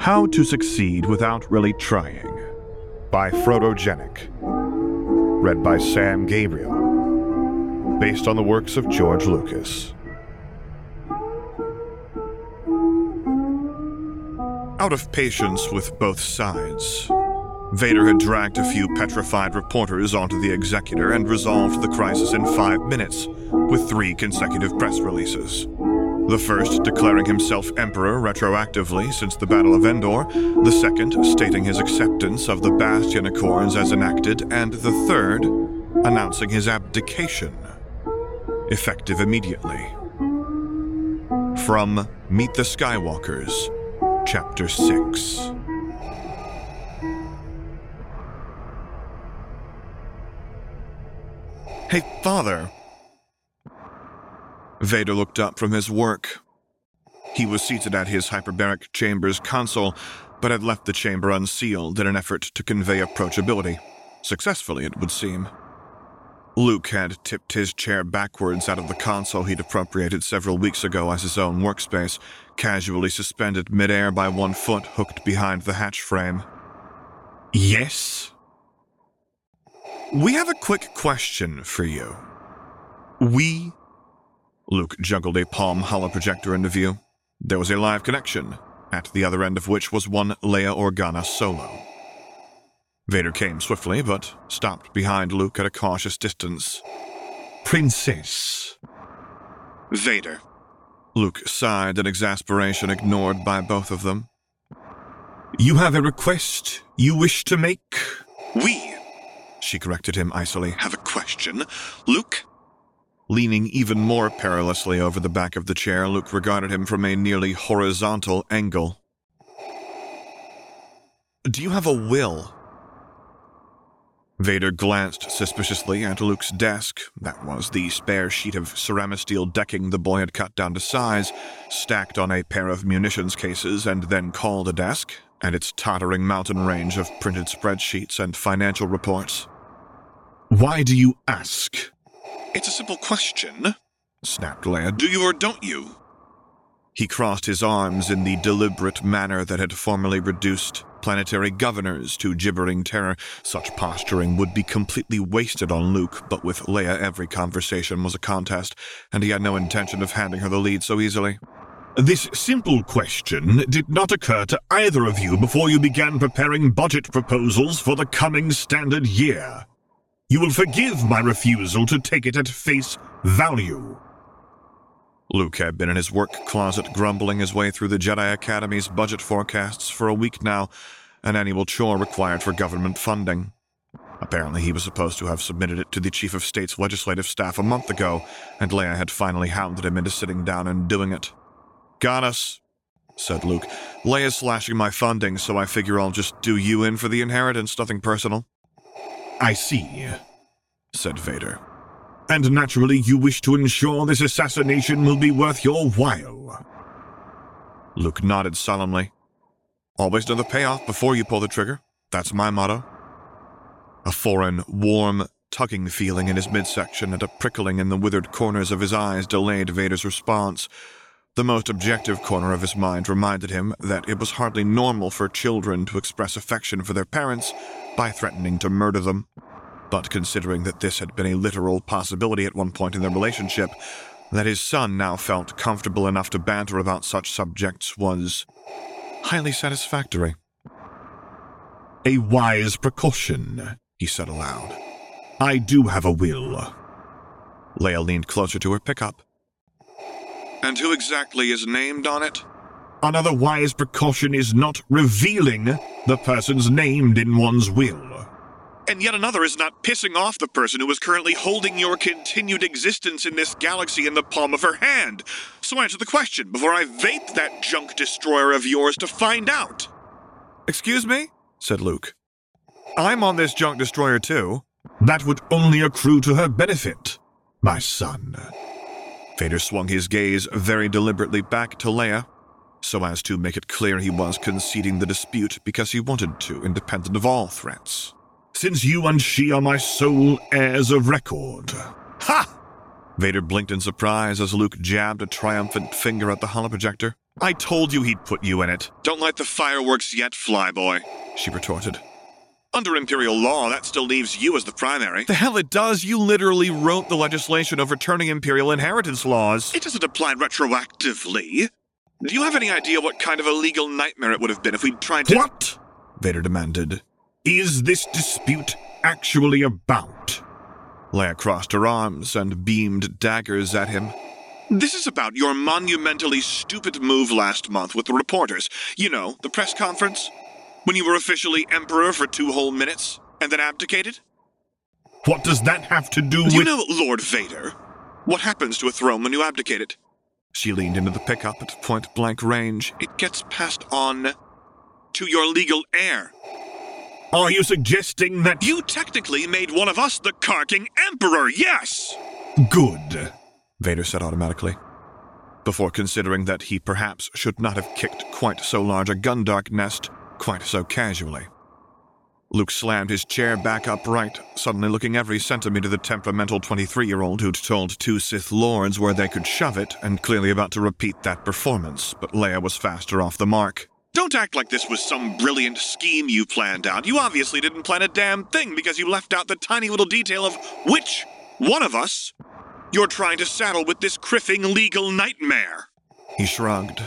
How to Succeed Without Really Trying by Frodo-Genic. Read by Sam Gabriel. Based on the works of George Lucas. Out of patience with both sides, Vader had dragged a few petrified reporters onto the Executor and resolved the crisis in 5 minutes, with 3 consecutive press releases. The first declaring himself Emperor retroactively since the Battle of Endor, the second stating his acceptance of the Bastion Accords as enacted, and the third announcing his abdication, effective immediately. From Meet the Skywalkers, Chapter 6. "Hey, Father." Vader looked up from his work. He was seated at his hyperbaric chamber's console, but had left the chamber unsealed in an effort to convey approachability. Successfully, it would seem. Luke had tipped his chair backwards out of the console he'd appropriated several weeks ago as his own workspace, casually suspended midair by one foot hooked behind the hatch frame. "Yes?" "We have a quick question for you." Luke juggled a palm holoprojector into view. There was a live connection, at the other end of which was one Leia Organa Solo. Vader came swiftly, but stopped behind Luke at a cautious distance. "Princess." "Vader." Luke sighed in exasperation, ignored by both of them. "You have a request you wish to make?" She corrected him icily. "Have a question, Luke?" Leaning even more perilously over the back of the chair, Luke regarded him from a nearly horizontal angle. "Do you have a will?" Vader glanced suspiciously at Luke's desk. That was the spare sheet of ceramasteel decking the boy had cut down to size, stacked on a pair of munitions cases and then called a desk, and its tottering mountain range of printed spreadsheets and financial reports. "Why do you ask?" "It's a simple question," snapped Leia. "Do you or don't you?" He crossed his arms in the deliberate manner that had formerly reduced planetary governors to gibbering terror. Such posturing would be completely wasted on Luke, but with Leia every conversation was a contest, and he had no intention of handing her the lead so easily. "This simple question did not occur to either of you before you began preparing budget proposals for the coming standard year. You will forgive my refusal to take it at face value." Luke had been in his work closet grumbling his way through the Jedi Academy's budget forecasts for a week now, an annual chore required for government funding. Apparently he was supposed to have submitted it to the Chief of State's legislative staff a month ago, and Leia had finally hounded him into sitting down and doing it. "Got us," said Luke. "Leia's slashing my funding, so I figure I'll just do you in for the inheritance, nothing personal." "I see," said Vader. "And naturally you wish to ensure this assassination will be worth your while." Luke nodded solemnly. "Always know the payoff before you pull the trigger. That's my motto." A foreign, warm, tugging feeling in his midsection and a prickling in the withered corners of his eyes delayed Vader's response. The most objective corner of his mind reminded him that it was hardly normal for children to express affection for their parents by threatening to murder them. But considering that this had been a literal possibility at one point in their relationship, that his son now felt comfortable enough to banter about such subjects was highly satisfactory. "A wise precaution," he said aloud. "I do have a will." Leia leaned closer to her pickup. "And who exactly is named on it?" "Another wise precaution is not revealing the persons named in one's will." "And yet another is not pissing off the person who is currently holding your continued existence in this galaxy in the palm of her hand. So answer the question before I vape that junk destroyer of yours to find out." "Excuse me?" said Luke. "I'm on this junk destroyer too." "That would only accrue to her benefit, my son." Vader swung his gaze very deliberately back to Leia, so as to make it clear he was conceding the dispute because he wanted to, independent of all threats. "Since you and she are my sole heirs of record." "Ha!" Vader blinked in surprise as Luke jabbed a triumphant finger at the holoprojector. I told you he'd put you in it. Don't light the fireworks yet, Flyboy, she retorted. Under Imperial law, that still leaves you as the primary. The hell it does. You literally wrote the legislation overturning Imperial inheritance laws. It doesn't apply retroactively. Do you have any idea what kind of a legal nightmare it would have been if we'd tried to— What? Vader demanded. Is this dispute actually about? Leia crossed her arms and beamed daggers at him. This is about your monumentally stupid move last month with the reporters. You know, the press conference? When you were officially Emperor for 2 whole minutes, and then abdicated? What does that have to do with— You know, Lord Vader, what happens to a throne when you abdicate it? She leaned into the pickup at point-blank range. It gets passed on to your legal heir. Are you suggesting that— You technically made one of us the Karking Emperor, yes! Good, Vader said automatically, before considering that he perhaps should not have kicked quite so large a Gundark nest quite so casually. Luke slammed his chair back upright, suddenly looking every centimeter the temperamental 23-year-old who'd told 2 Sith Lords where they could shove it, and clearly about to repeat that performance, but Leia was faster off the mark. Don't act like this was some brilliant scheme you planned out. You obviously didn't plan a damn thing because you left out the tiny little detail of which one of us you're trying to saddle with this criffing legal nightmare. He shrugged,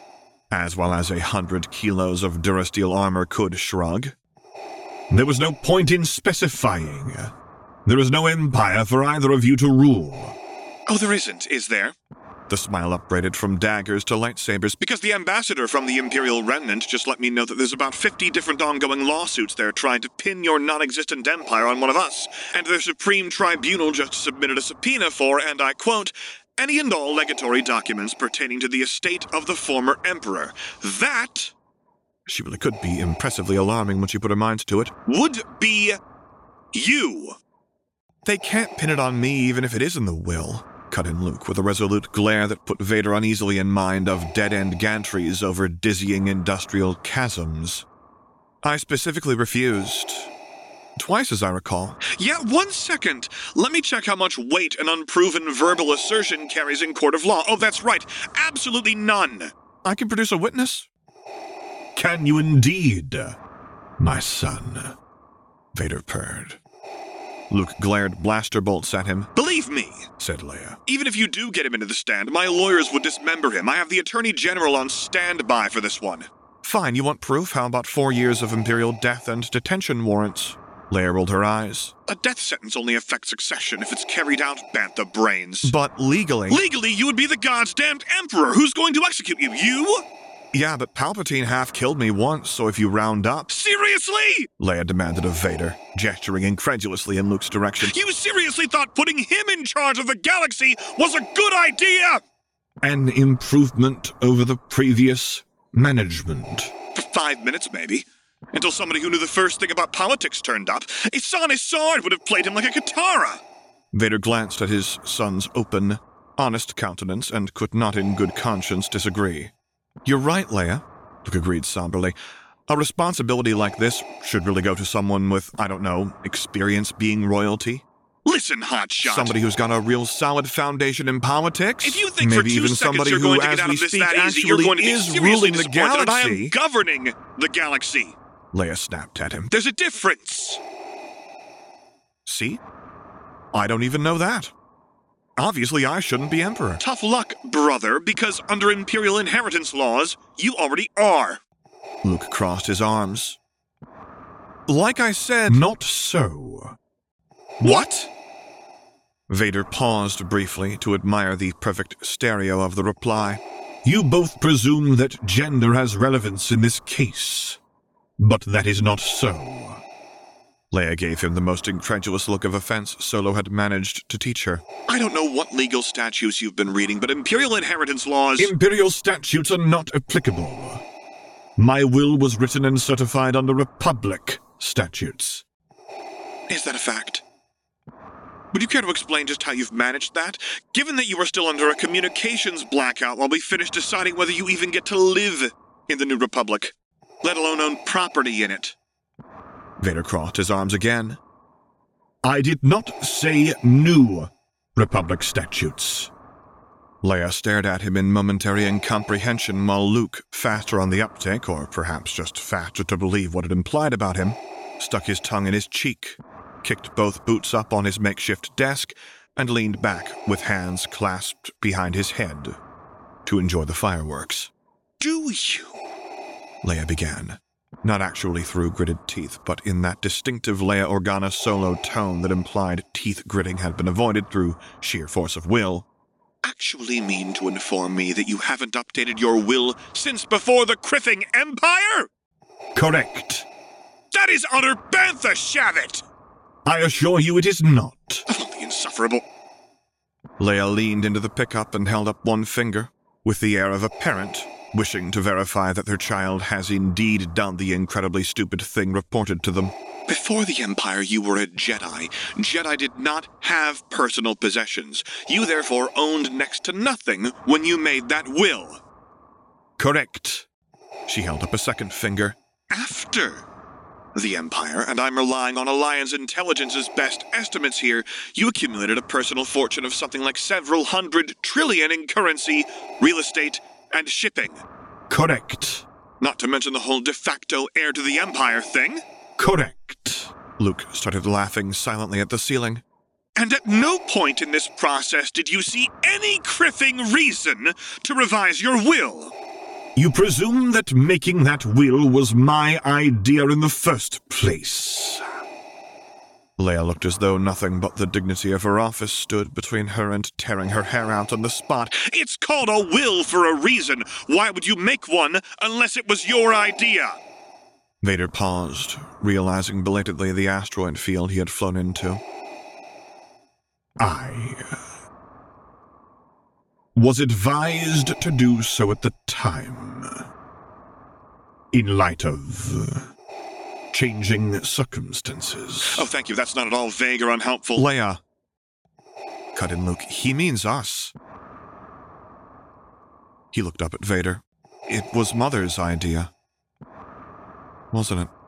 as well as 100 kilos of Durasteel armor could shrug. There was no point in specifying. There is no empire for either of you to rule. Oh, there isn't, is there? The smile upbraided from daggers to lightsabers, because the ambassador from the Imperial Remnant just let me know that there's about 50 different ongoing lawsuits there trying to pin your non-existent empire on one of us, and their Supreme Tribunal just submitted a subpoena for, and I quote, any and all legatory documents pertaining to the estate of the former emperor. That— she really could be impressively alarming when she put her mind to it— would be you. They can't pin it on me even if it is in the will, cut in Luke with a resolute glare that put Vader uneasily in mind of dead-end gantries over dizzying industrial chasms. I specifically refused. Twice, as I recall. Yeah, 1 second. Let me check how much weight an unproven verbal assertion carries in court of law. Oh, that's right. Absolutely none. I can produce a witness. Can you indeed, my son? Vader purred. Luke glared blaster bolts at him. Believe me, said Leia. Even if you do get him into the stand, my lawyers would dismember him. I have the Attorney General on standby for this one. Fine, you want proof? How about 4 years of Imperial death and detention warrants? Leia rolled her eyes. A death sentence only affects succession if it's carried out, bantha brains. But legally— Legally, you would be the goddamned Emperor. Who's going to execute you? You? Yeah, but Palpatine half killed me once, so if you round up— Seriously? Leia demanded of Vader, gesturing incredulously in Luke's direction. You seriously thought putting him in charge of the galaxy was a good idea? An improvement over the previous management. For 5 minutes, maybe. Until somebody who knew the first thing about politics turned up. A Sonic sword would have played him like a katara. Vader glanced at his son's open, honest countenance and could not in good conscience disagree. You're right, Leia, Luke agreed somberly. A responsibility like this should really go to someone with, I don't know, experience being royalty. Listen, hotshot. Somebody who's got a real solid foundation in politics. If you think maybe for 2 seconds you're going to get out of this that easy, you're going to be seriously disappointed that I am governing the galaxy. Leia snapped at him. There's a difference. See? I don't even know that. Obviously, I shouldn't be Emperor. Tough luck, brother, because under Imperial inheritance laws, you already are. Luke crossed his arms. Like I said— Not so. What? Vader paused briefly to admire the perfect stereo of the reply. You both presume that gender has relevance in this case, but that is not so. Leia gave him the most incredulous look of offense Solo had managed to teach her. I don't know what legal statutes you've been reading, but Imperial inheritance laws— Imperial statutes are not applicable. My will was written and certified under Republic statutes. Is that a fact? Would you care to explain just how you've managed that? Given that you are still under a communications blackout while we finish deciding whether you even get to live in the New Republic, let alone own property in it. Vader crossed his arms again. I did not say New Republic statutes. Leia stared at him in momentary incomprehension while Luke, faster on the uptake, or perhaps just faster to believe what it implied about him, stuck his tongue in his cheek, kicked both boots up on his makeshift desk, and leaned back with hands clasped behind his head to enjoy the fireworks. Do you? Leia began, not actually through gritted teeth, but in that distinctive Leia Organa solo tone that implied teeth gritting had been avoided through sheer force of will. Actually mean to inform me that you haven't updated your will since before the Krithing Empire? Correct. That is utter bantha, Shavit! I assure you it is not. Oh, the insufferable. Leia leaned into the pickup and held up one finger, with the air of a parent wishing to verify that their child has indeed done the incredibly stupid thing reported to them. Before the Empire, you were a Jedi. Jedi did not have personal possessions. You therefore owned next to nothing when you made that will. Correct. She held up a second finger. After the Empire, and I'm relying on Alliance Intelligence's best estimates here, you accumulated a personal fortune of something like several hundred trillion in currency, real estate, and shipping. Correct. Not to mention the whole de facto heir to the Empire thing. Correct. Luke started laughing silently at the ceiling. And at no point in this process did you see any Krithing reason to revise your will. You presume that making that will was my idea in the first place. Leia looked as though nothing but the dignity of her office stood between her and tearing her hair out on the spot. It's called a will for a reason. Why would you make one unless it was your idea? Vader paused, realizing belatedly the asteroid field he had flown into. I was advised to do so at the time, in light of changing circumstances. Oh, thank you. That's not at all vague or unhelpful. Leia, cut in Luke. He means us. He looked up at Vader. It was Mother's idea, wasn't it?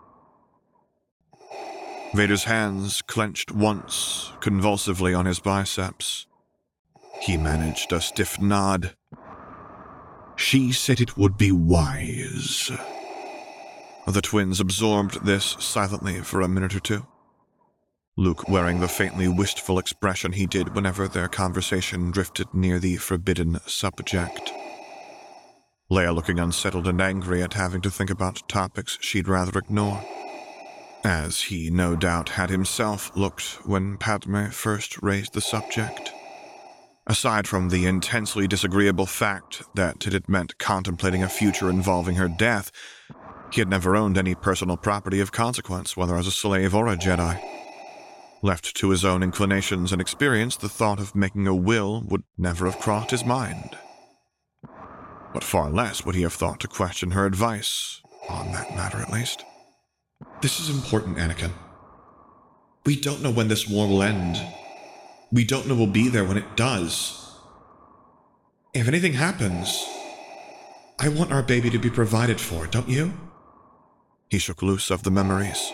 Vader's hands clenched once, convulsively on his biceps. He managed a stiff nod. She said it would be wise. The twins absorbed this silently for a minute or two, Luke wearing the faintly wistful expression he did whenever their conversation drifted near the forbidden subject. Leia looking unsettled and angry at having to think about topics she'd rather ignore, as he no doubt had himself looked when Padme first raised the subject. Aside from the intensely disagreeable fact that it had meant contemplating a future involving her death, he had never owned any personal property of consequence, whether as a slave or a Jedi. Left to his own inclinations and experience, the thought of making a will would never have crossed his mind. But far less would he have thought to question her advice, on that matter at least. This is important, Anakin. We don't know when this war will end. We don't know we'll be there when it does. If anything happens, I want our baby to be provided for, don't you? He shook loose of the memories.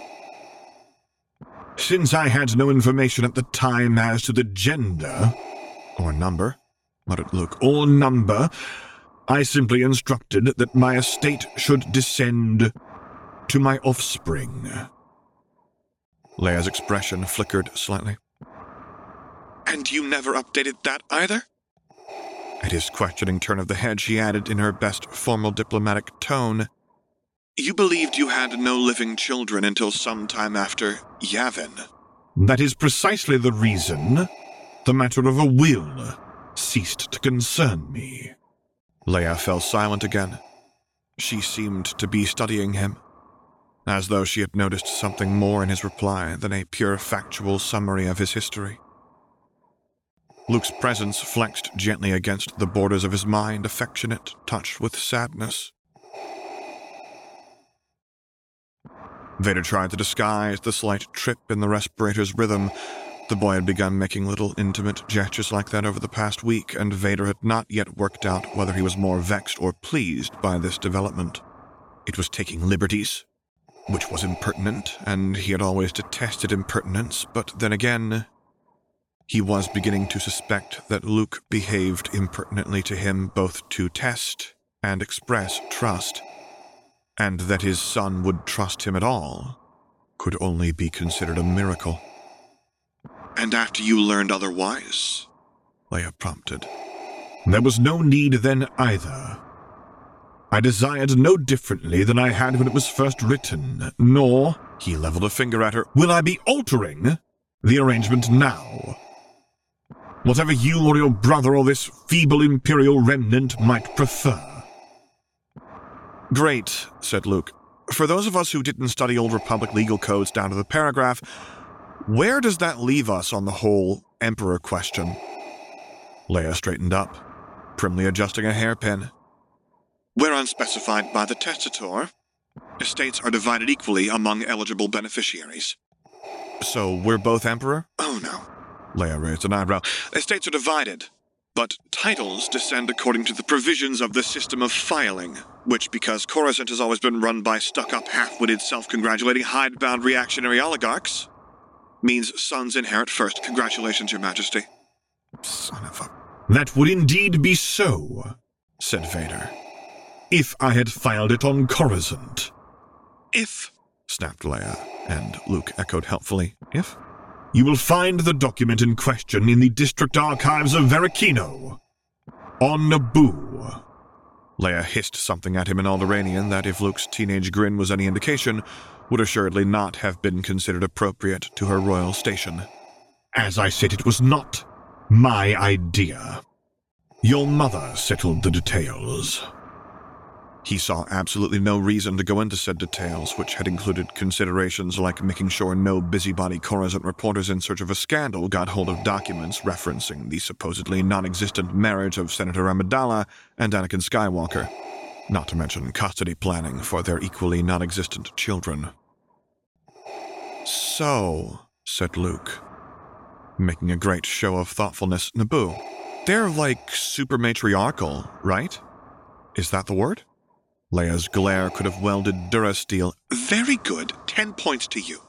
Since I had no information at the time as to the gender, or number, muttered Luke, or number, I simply instructed that my estate should descend to my offspring. Leia's expression flickered slightly. And you never updated that either? At his questioning turn of the head, she added in her best formal diplomatic tone, You believed you had no living children until some time after Yavin. That is precisely the reason the matter of a will ceased to concern me. Leia fell silent again. She seemed to be studying him, as though she had noticed something more in his reply than a pure factual summary of his history. Luke's presence flexed gently against the borders of his mind, affectionate, touched with sadness. Vader tried to disguise the slight trip in the respirator's rhythm. The boy had begun making little intimate gestures like that over the past week, and Vader had not yet worked out whether he was more vexed or pleased by this development. It was taking liberties, which was impertinent, and he had always detested impertinence, but then again, He was beginning to suspect that Luke behaved impertinently to him both to test and express trust, and that his son would trust him at all could only be considered a miracle. And after you learned otherwise? Leia prompted. There was no need then either. I desired no differently than I had when it was first written, nor, he leveled a finger at her, will I be altering the arrangement now. Whatever you or your brother or this feeble Imperial remnant might prefer. Great, said Luke. For those of us who didn't study Old Republic legal codes down to the paragraph, where does that leave us on the whole Emperor question? Leia straightened up, primly adjusting a hairpin. Where unspecified by the testator, estates are divided equally among eligible beneficiaries. So we're both Emperor? Oh, no. Leia raised an eyebrow. Estates are divided, but titles descend according to the provisions of the system of filing, which, because Coruscant has always been run by stuck-up, half-witted, self-congratulating, hidebound reactionary oligarchs, means sons inherit first. Congratulations, Your Majesty. Son of a... That would indeed be so, said Vader. If I had filed it on Coruscant. If, snapped Leia, and Luke echoed helpfully, if? You will find the document in question in the district archives of Veracino, on Naboo. Leia hissed something at him in Alderaanian that, if Luke's teenage grin was any indication, would assuredly not have been considered appropriate to her royal station. As I said, it was not my idea. Your mother settled the details. He saw absolutely no reason to go into said details, which had included considerations like making sure no busybody Coruscant reporters in search of a scandal got hold of documents referencing the supposedly non-existent marriage of Senator Amidala and Anakin Skywalker, not to mention custody planning for their equally non-existent children. So, said Luke, making a great show of thoughtfulness, Naboo, they're like super matriarchal, right? Is that the word? Leia's glare could have welded Durasteel. Very good. 10 points to you.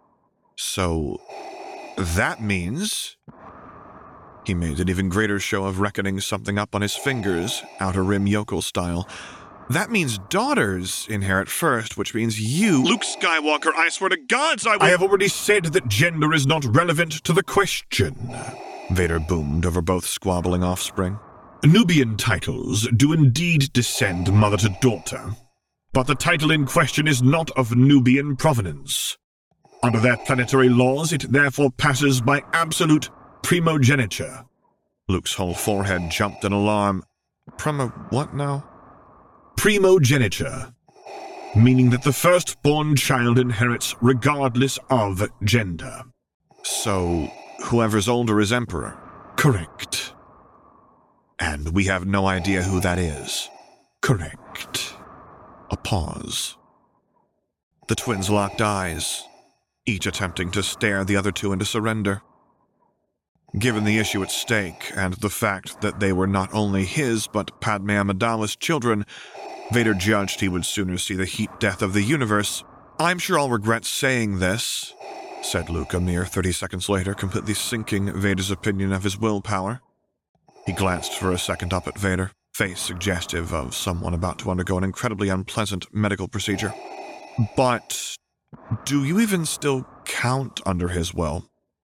So, that means... He made an even greater show of reckoning something up on his fingers, outer rim yokel style. That means daughters inherit first, which means you... Luke Skywalker, I swear to gods I will... I have already said that gender is not relevant to the question, Vader boomed over both squabbling offspring. Nubian titles do indeed descend mother to daughter, but the title in question is not of Nubian provenance. Under their planetary laws, it therefore passes by absolute primogeniture. Luke's whole forehead jumped in alarm. What now? Primogeniture, meaning that the firstborn child inherits regardless of gender. So, whoever's older is Emperor. Correct. And we have no idea who that is. Correct. A pause. The twins locked eyes, each attempting to stare the other two into surrender. Given the issue at stake, and the fact that they were not only his but Padme Amidala's children, Vader judged he would sooner see the heat death of the universe. I'm sure I'll regret saying this, said Luke a mere 30 seconds later, completely sinking Vader's opinion of his willpower. He glanced for a second up at Vader, face suggestive of someone about to undergo an incredibly unpleasant medical procedure. But do you even still count under his will?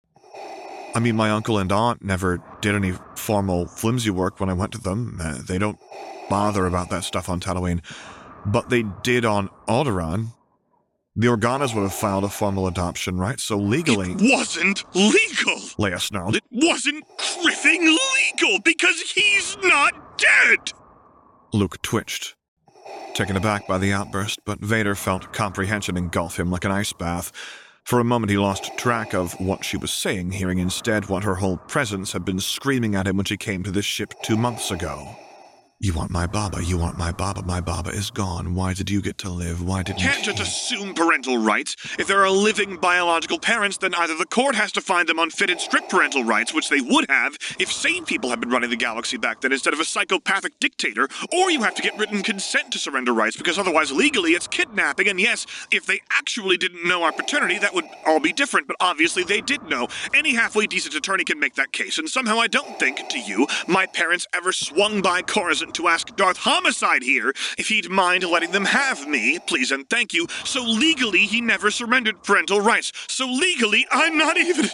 I mean, my uncle and aunt never did any formal flimsy work when I went to them. They don't bother about that stuff on Tatooine. But they did on Alderaan. The Organas would have filed a formal adoption, right? So legally... It wasn't legal! Leia snarled. It wasn't criffing legal because he's not dead! Luke twitched, taken aback by the outburst, but Vader felt comprehension engulf him like an ice bath. For a moment he lost track of what she was saying, hearing instead what her whole presence had been screaming at him when she came to this ship 2 months ago. You want my Baba, you want my Baba. My Baba is gone. Why did you get to live? Why didn't Can't just assume parental rights. If there are living biological parents, then either the court has to find them unfitted strict parental rights, which they would have if sane people had been running the galaxy back then instead of a psychopathic dictator, or you have to get written consent to surrender rights, because otherwise legally it's kidnapping. And yes, if they actually didn't know our paternity, that would all be different, but obviously they did know. Any halfway decent attorney can make that case, and somehow I don't think, to you, my parents ever swung by Coruscant to ask Darth Homicide here if he'd mind letting them have me, please and thank you. So legally, he never surrendered parental rights. So legally, I'm not even...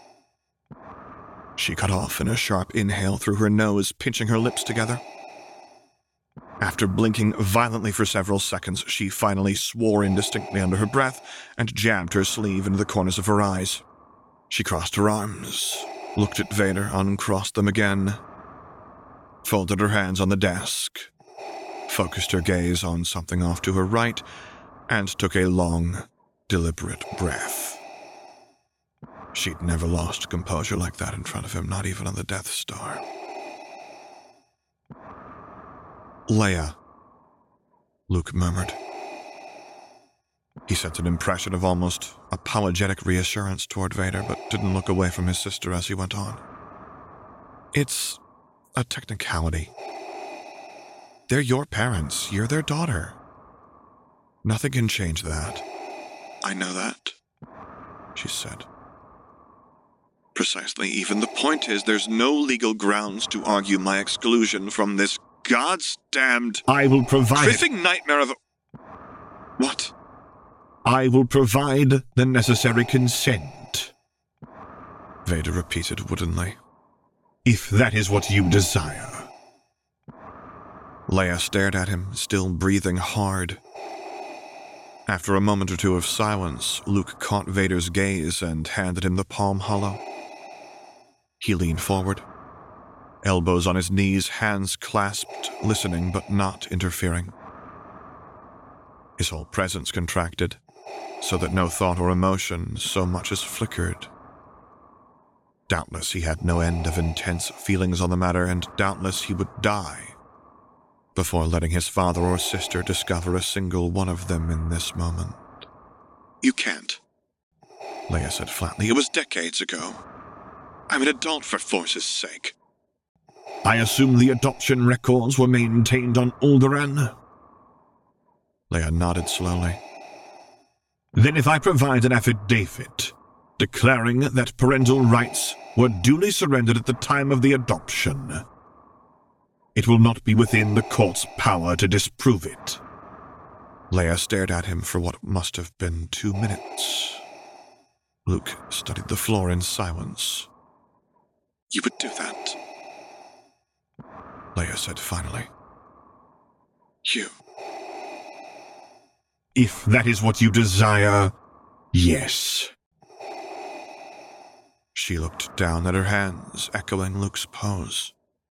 She cut off in a sharp inhale through her nose, pinching her lips together. After blinking violently for several seconds, she finally swore indistinctly under her breath and jabbed her sleeve into the corners of her eyes. She crossed her arms, looked at Vader, uncrossed them again, folded her hands on the desk, focused her gaze on something off to her right, and took a long, deliberate breath. She'd never lost composure like that in front of him, not even on the Death Star. Leia, Luke murmured. He sent an impression of almost apologetic reassurance toward Vader, but didn't look away from his sister as he went on. It's a technicality. They're your parents. You're their daughter. Nothing can change that. I know that, she said. Precisely. Even the point is there's no legal grounds to argue my exclusion from this God's-damned... I will provide... Criffing nightmare of... What? I will provide the necessary consent, Vader repeated woodenly. If that is what you desire. Leia stared at him, still breathing hard. After a moment or two of silence, Luke caught Vader's gaze and handed him the palm hollow. He leaned forward, elbows on his knees, hands clasped, listening but not interfering. His whole presence contracted, so that no thought or emotion so much as flickered. Doubtless he had no end of intense feelings on the matter, and doubtless he would die before letting his father or sister discover a single one of them in this moment. You can't, Leia said flatly. It was decades ago. I'm an adult for Force's sake. I assume the adoption records were maintained on Alderaan? Leia nodded slowly. Then if I provide an affidavit declaring that parental rights were duly surrendered at the time of the adoption, it will not be within the court's power to disprove it. Leia stared at him for what must have been 2 minutes. Luke studied the floor in silence. You would do that? Leia said finally. You. If that is what you desire, yes. She looked down at her hands, echoing Luke's pose.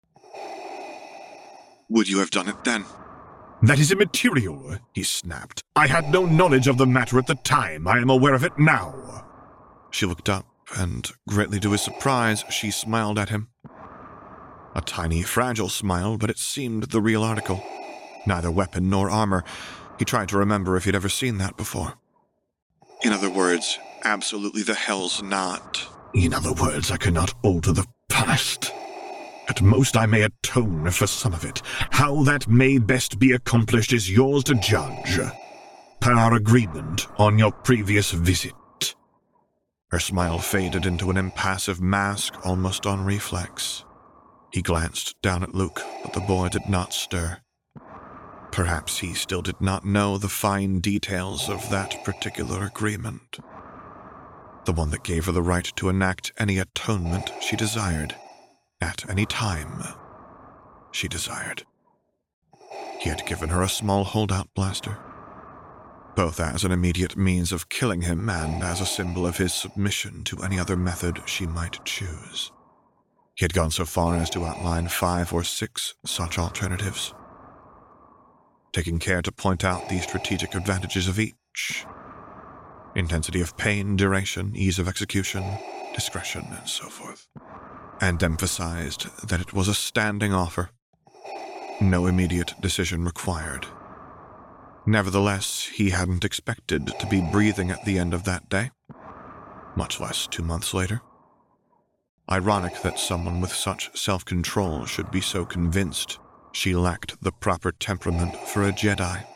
Would you have done it then? That is immaterial, he snapped. I had no knowledge of the matter at the time. I am aware of it now. She looked up, and, greatly to his surprise, she smiled at him. A tiny, fragile smile, but it seemed the real article. Neither weapon nor armor. He tried to remember if he'd ever seen that before. In other words, absolutely the hell's not. In other words, I cannot alter the past. At most, I may atone for some of it. How that may best be accomplished is yours to judge. Per our agreement on your previous visit. Her smile faded into an impassive mask almost on reflex. He glanced down at Luke, but the boy did not stir. Perhaps he still did not know the fine details of that particular agreement. The one that gave her the right to enact any atonement she desired, at any time she desired. He had given her a small holdout blaster, both as an immediate means of killing him and as a symbol of his submission to any other method she might choose. He had gone so far as to outline 5 or 6 such alternatives, taking care to point out the strategic advantages of each. Intensity of pain, duration, ease of execution, discretion, and so forth. And emphasized that it was a standing offer. No immediate decision required. Nevertheless, he hadn't expected to be breathing at the end of that day, much less 2 months later. Ironic that someone with such self-control should be so convinced she lacked the proper temperament for a Jedi.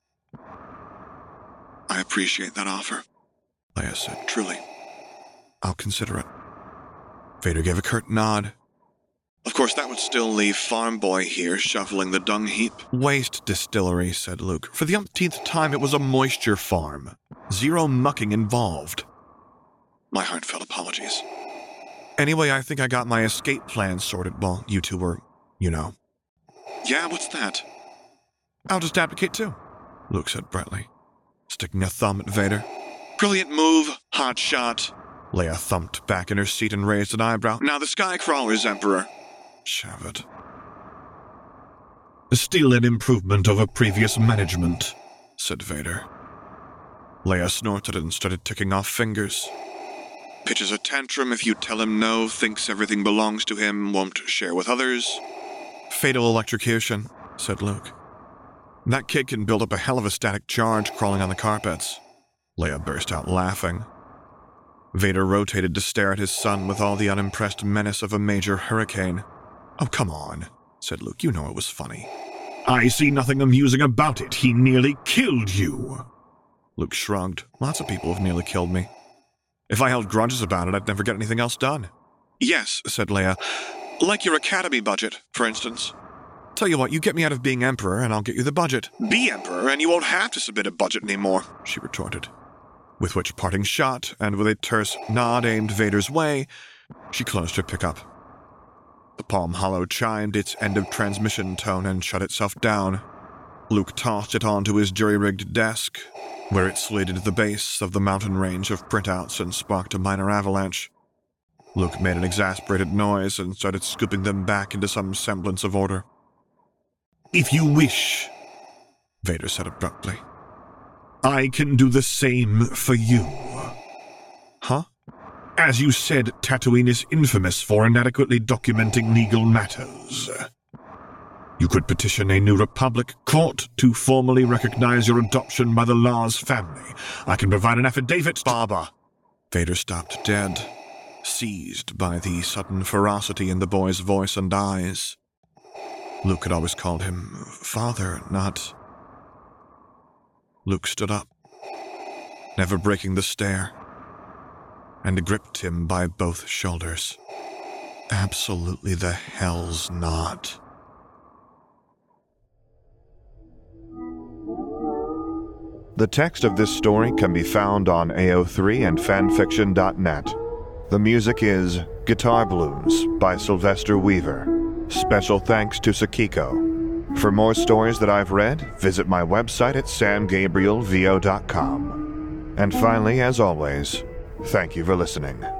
I appreciate that offer. Leia said. Truly. I'll consider it. Vader gave a curt nod. Of course, that would still leave Farm Boy here shoveling the dung heap. Waste distillery, said Luke. For the umpteenth time, it was a moisture farm. Zero mucking involved. My heartfelt apologies. Anyway, I think I got my escape plan sorted while you two were, Yeah, what's that? I'll just abdicate too, Luke said brightly, sticking a thumb at Vader. Brilliant move, hot shot. Leia thumped back in her seat and raised an eyebrow. Now the Skycrawler's Emperor. Shaved. Still an improvement over previous management, said Vader. Leia snorted and started ticking off fingers. Pitches a tantrum if you tell him no, thinks everything belongs to him, won't share with others. Fatal electrocution, said Luke. That kid can build up a hell of a static charge crawling on the carpets. Leia burst out laughing. Vader rotated to stare at his son with all the unimpressed menace of a major hurricane. Oh, come on, said Luke. You know it was funny. I see nothing amusing about it. He nearly killed you. Luke shrugged. Lots of people have nearly killed me. If I held grudges about it, I'd never get anything else done. Yes, said Leia. Like your Academy budget, for instance. Tell you what, you get me out of being Emperor, and I'll get you the budget. Be Emperor, and you won't have to submit a budget anymore, she retorted. With which parting shot, and with a terse nod aimed Vader's way, she closed her pickup. The Palm Hollow chimed its end-of-transmission tone and shut itself down. Luke tossed it onto his jury-rigged desk, where it slid into the base of the mountain range of printouts and sparked a minor avalanche. Luke made an exasperated noise and started scooping them back into some semblance of order. If you wish, Vader said abruptly, I can do the same for you. Huh? As you said, Tatooine is infamous for inadequately documenting legal matters. You could petition a New Republic court to formally recognize your adoption by the Lars family. I can provide an affidavit. Baba. Vader stopped dead, seized by the sudden ferocity in the boy's voice and eyes. Luke had always called him father, not... Luke stood up, never breaking the stare, and gripped him by both shoulders. Absolutely the hell's not. The text of this story can be found on AO3 and fanfiction.net. The music is Guitar Blues by Sylvester Weaver. Special thanks to Sakiko. For more stories that I've read, visit my website at samgabrielvo.com. And finally, as always, thank you for listening.